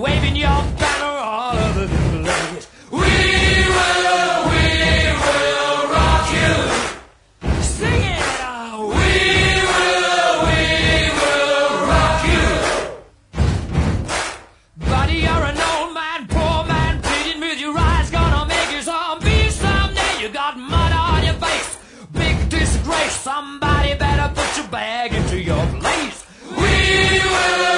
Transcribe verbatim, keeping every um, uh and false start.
waving your banner all over the place. We will, we will rock you. Sing it. Oh, we will, we will rock you. Buddy, you're an old man, poor man, pleading with your eyes, gonna make you zombie someday. You got mud on your face, big disgrace. Somebody better put your bag into your place. We will.